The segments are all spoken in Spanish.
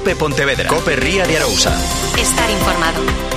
Cope Pontevedra. Cope Ría de Arousa. Estar informado.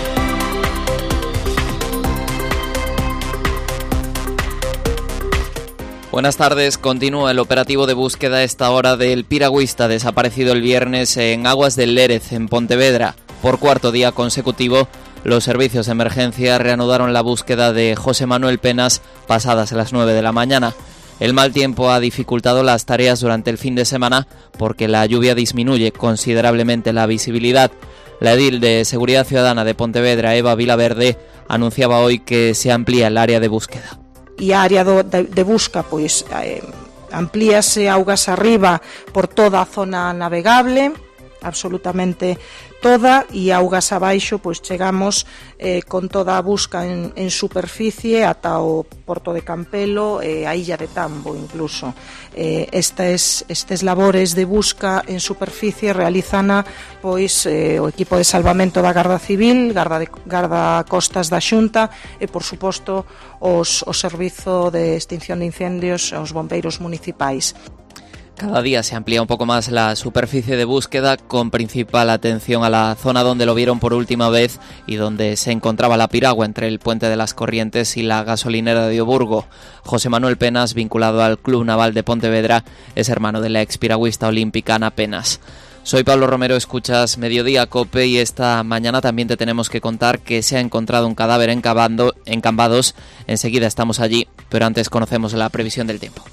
Buenas tardes. Continúa el operativo de búsqueda a esta hora del piragüista desaparecido el viernes en aguas del Lérez, en Pontevedra. Por cuarto día consecutivo, los servicios de emergencia reanudaron la búsqueda de José Manuel Penas pasadas las 9 de la mañana. El mal tiempo ha dificultado las tareas durante el fin de semana porque la lluvia disminuye considerablemente la visibilidad. La edil de Seguridad Ciudadana de Pontevedra, Eva Vilaverde, anunciaba hoy que se amplía el área de búsqueda. E a área de busca pois amplíase augas arriba por toda a zona navegable, absolutamente toda, e augas abaixo pois chegamos con toda a busca en superficie ata o Porto de Campelo e a Illa de Tambo incluso. Estes labores de busca en superficie realizana pois o equipo de salvamento da Garda Civil, Garda Costas da Xunta e por suposto os servizo de extinción de incendios aos bombeiros municipais. Cada día se amplía un poco más la superficie de búsqueda, con principal atención a la zona donde lo vieron por última vez y donde se encontraba la piragua entre el Puente de las Corrientes y la gasolinera de Oburgo. José Manuel Penas, vinculado al Club Naval de Pontevedra, es hermano de la expiragüista olímpica Ana Penas. Soy Pablo Romero, escuchas Mediodía Cope y esta mañana también te tenemos que contar que se ha encontrado un cadáver en Cambados. Enseguida estamos allí, pero antes conocemos la previsión del tiempo.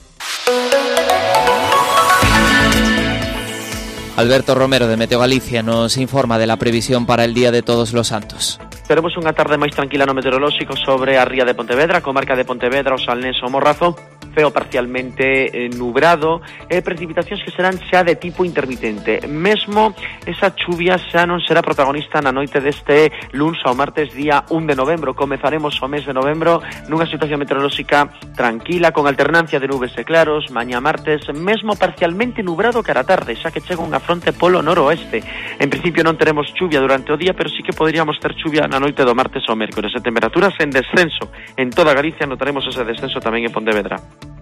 Alberto Romero de Meteo Galicia nos informa de la previsión para el Día de Todos los Santos. Teremos unha tarde máis tranquila no meteorolóxico sobre a ría de Pontevedra, comarca de Pontevedra, o Salnés o Morrazo, ceo parcialmente nubrado e precipitacións que serán xa de tipo intermitente. Mesmo esa chuvia xa non será protagonista na noite deste luns ao martes día 1 de novembro. Comezaremos o mes de novembro nunha situación meteorolóxica tranquila, con alternancia de nubes e claros, mañá martes, mesmo parcialmente nubrado cara a tarde, xa que chega unha fronte polo noroeste. En principio non teremos chuvia durante o día, pero sí que poderíamos ter chuvia na noite do martes ao mércores. E temperaturas en descenso en toda Galicia, notaremos ese descenso tamén en Pontevedra.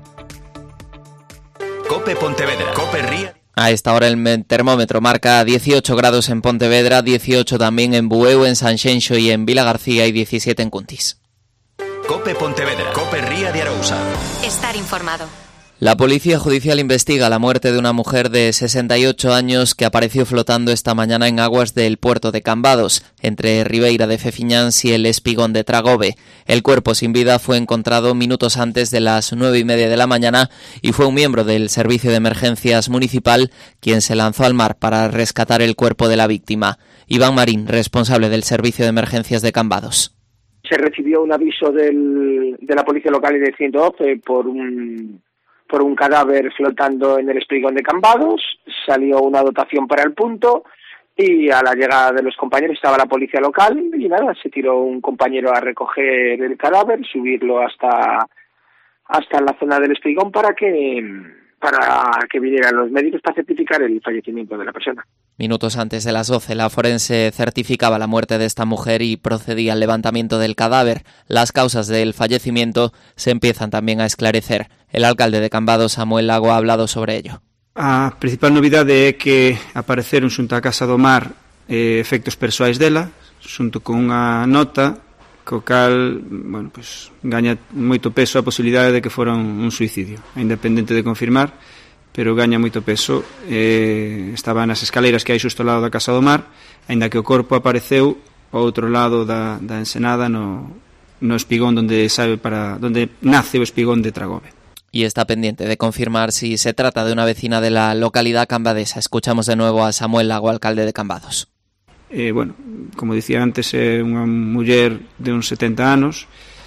Cope Pontevedra. Cope Ría. A esta hora el termómetro marca 18 grados en Pontevedra, 18 también en Bueu, en Sanxenxo y en Vila García y 17 en Cuntis. Cope Pontevedra. Cope Ría de Arousa. Estar informado. La Policía Judicial investiga la muerte de una mujer de 68 años que apareció flotando esta mañana en aguas del puerto de Cambados, entre Ribeira de Fefiñáns y el Espigón de Tragobe. El cuerpo sin vida fue encontrado minutos antes de las 9:30 de la mañana y fue un miembro del Servicio de Emergencias Municipal quien se lanzó al mar para rescatar el cuerpo de la víctima. Iván Marín, responsable del Servicio de Emergencias de Cambados. Se recibió un aviso de la Policía Local y del 112 por un cadáver flotando en el Espigón de Cambados. Salió una dotación para el punto y a la llegada de los compañeros estaba la policía local y nada, se tiró un compañero a recoger el cadáver, subirlo hasta la zona del Espigón para que vinieran los médicos para certificar el fallecimiento de la persona. Minutos antes de las 12, la forense certificaba la muerte de esta mujer y procedía al levantamiento del cadáver. Las causas del fallecimiento se empiezan también a esclarecer. El alcalde de Cambados, Samuel Lago, ha hablado sobre ello. A principal novidade é que apareceron xunto á Casa do Mar efectos persoais dela, xunto con unha nota co cal, gaña moito peso a posibilidade de que fora un suicidio, independente de confirmar, pero gaña moito peso. Estaba nas escaleiras que hai xusto ao lado da Casa do Mar, aínda que o corpo apareceu ao outro lado da ensenada no espigón onde nace o Espigón de Tragobe. Y está pendiente de confirmar si se trata de una vecina de la localidad cambadesa. Escuchamos de nuevo a Samuel Lago, alcalde de Cambados. Como dicía antes, é unha muller de uns 70 anos.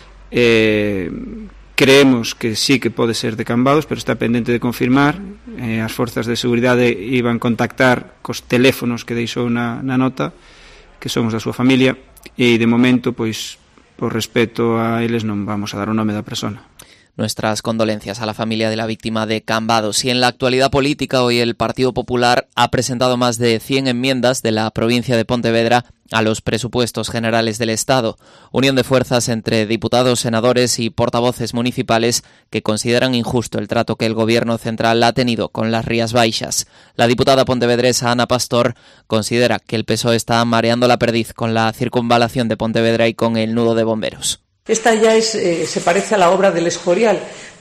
Creemos que sí que pode ser de Cambados, pero está pendente de confirmar. As forzas de seguridade iban contactar cos teléfonos que deixou na nota, que son os da súa familia, e de momento, pois, por respeto a eles, non vamos a dar o nome da persona. nuestras condolencias a la familia de la víctima de Cambados. Y en la actualidad política, hoy el Partido Popular ha presentado más de 100 enmiendas de la provincia de Pontevedra a los presupuestos generales del Estado. Unión de fuerzas entre diputados, senadores y portavoces municipales que consideran injusto el trato que el Gobierno central ha tenido con las Rías Baixas. La diputada pontevedresa Ana Pastor considera que el PSOE está mareando la perdiz con la circunvalación de Pontevedra y con el nudo de bomberos. Esta ya se parece a la obra del Escorial,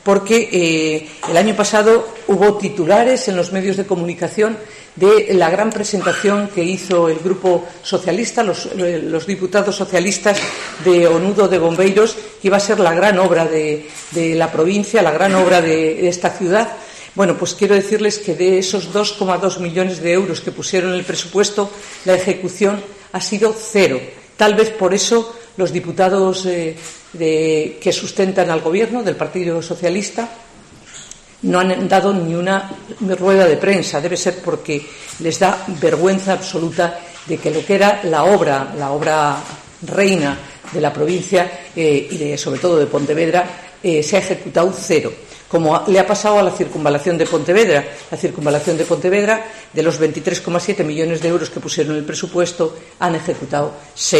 porque el año pasado hubo titulares en los medios de comunicación de la gran presentación que hizo el Grupo Socialista, los diputados socialistas de O Nudo de Bombeiros, que iba a ser la gran obra de la provincia, la gran obra de esta ciudad. Bueno, pues quiero decirles que de esos 2,2 millones de euros que pusieron en el presupuesto, la ejecución ha sido cero. Tal vez por eso los diputados que sustentan al Gobierno, del Partido Socialista, no han dado ni una rueda de prensa. Debe ser porque les da vergüenza absoluta de que lo que era la obra reina de la provincia y sobre todo de Pontevedra, se ha ejecutado cero. Como le ha pasado a la circunvalación de Pontevedra. La circunvalación de Pontevedra, de los 23,7 millones de euros que pusieron en el presupuesto, han ejecutado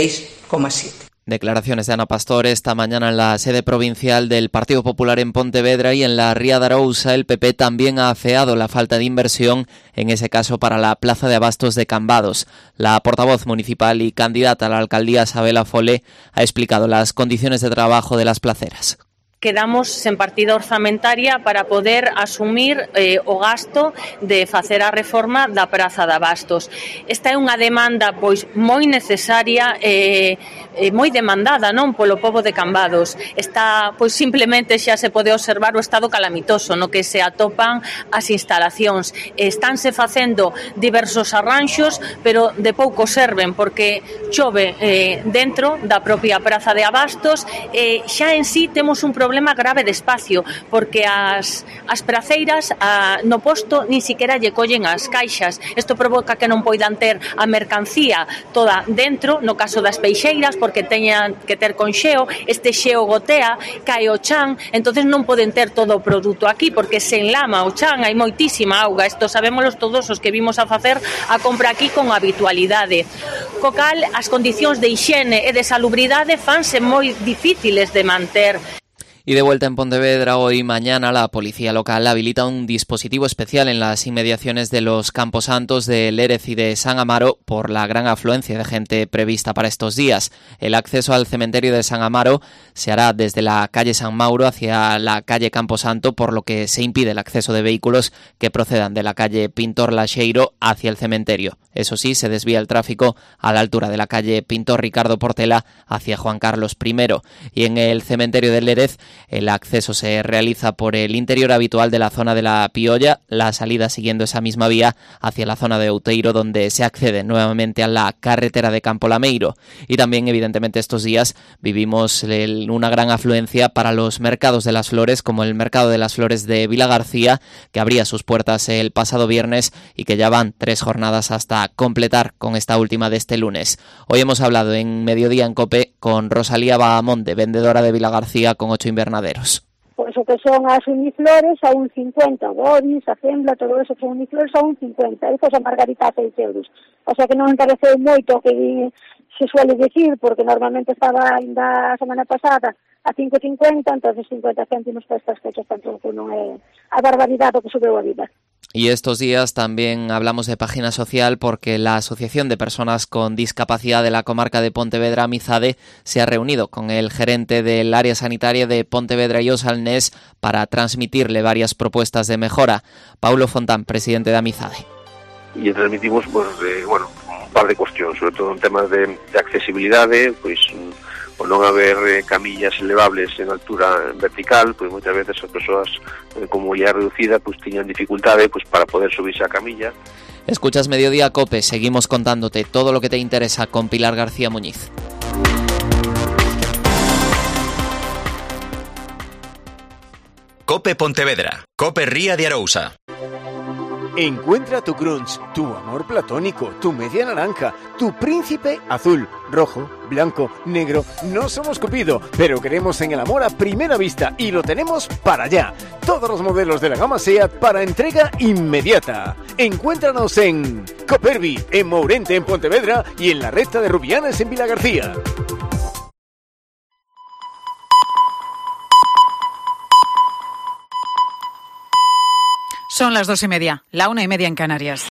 6,7. Declaraciones de Ana Pastor esta mañana en la sede provincial del Partido Popular en Pontevedra, y en la Ría de Arousa el PP también ha afeado la falta de inversión, en ese caso para la plaza de abastos de Cambados. La portavoz municipal y candidata a la alcaldía, Sabela Fole, ha explicado las condiciones de trabajo de las placeras. Quedamos sen partida orzamentaria para poder asumir o gasto de facer a reforma da Praza de Abastos. Esta é unha demanda pois moi necesaria e moi demandada, non, polo pobo de Cambados. Está, pois simplemente xa se pode observar o estado calamitoso no que se atopan as instalacións. Estánse facendo diversos arranxos, pero de pouco serven porque chove dentro da propia Praza de Abastos e xa en sí temos un problema grave de espacio, porque as praceiras no posto ni siquiera lle collen as caixas. Isto provoca que non poidan ter a mercancía toda dentro, no caso das peixeiras, porque teñan que ter con xeo, este xeo gotea, cae o chan, entonces non poden ter todo o produto aquí, porque se enlama o chan, hai moitísima auga. Isto sabémoslo todos os que vimos a facer a compra aquí con habitualidade. Co cal, as condicións de hixiene e de salubridade fanse moi difíciles de manter. Y de vuelta en Pontevedra, hoy y mañana la policía local habilita un dispositivo especial en las inmediaciones de los camposantos de Lérez y de San Amaro por la gran afluencia de gente prevista para estos días. El acceso al cementerio de San Amaro se hará desde la calle San Mauro hacia la calle Camposanto, por lo que se impide el acceso de vehículos que procedan de la calle Pintor Laxeiro hacia el cementerio. Eso sí, se desvía el tráfico a la altura de la calle Pintor Ricardo Portela hacia Juan Carlos I. Y en el cementerio de Lérez, el acceso se realiza por el interior habitual de la zona de la Piolla, la salida siguiendo esa misma vía hacia la zona de Outeiro, donde se accede nuevamente a la carretera de Campo Lameiro. Y también, evidentemente, estos días vivimos una gran afluencia para los mercados de las flores, como el Mercado de las Flores de Vilagarcía, que abría sus puertas el pasado viernes y que ya van 3 jornadas hasta completar con esta última de este lunes. Hoy hemos hablado en Mediodía en COPE con Rosalía Bahamonde, vendedora de Vilagarcía con 8 invernaderos. Pois o que son as uniflores a 1,50, boris, a fembra, todo eso que son uniflores a 1,50, e pois a margarita a 6 euros. O sea que non encareceu moito que se suele decir, porque normalmente estaba ainda a semana pasada a 5,50, entonces 50 céntimos para estas fechas tampouco non é a barbaridade que subeu a vida. Y estos días también hablamos de página social porque la Asociación de Personas con Discapacidad de la comarca de Pontevedra, Amizade, se ha reunido con el gerente del área sanitaria de Pontevedra y Osalnés para transmitirle varias propuestas de mejora. Paulo Fontán, presidente de Amizade. Y transmitimos un par de cuestións, sobre todo en temas de accesibilidade, pois o non haber camillas elevables en altura vertical, pois moitas veces as persoas con mobilidade reducida pois tiñan dificultade pois para poder subirse a camilla. Escuchas Mediodía COPE, seguimos contándote todo lo que te interesa con Pilar García Muñiz. COPE Pontevedra, COPE Ría de Arousa. Encuentra tu grunge, tu amor platónico, tu media naranja, tu príncipe azul, rojo, blanco, negro. No somos Cupido, pero creemos en el amor a primera vista y lo tenemos para allá. Todos los modelos de la gama SEAT para entrega inmediata. Encuéntranos en Copervi, en Mourente, en Pontevedra y en la recta de Rubianes en Vilagarcía. Son las 2:30, la 1:30 en Canarias.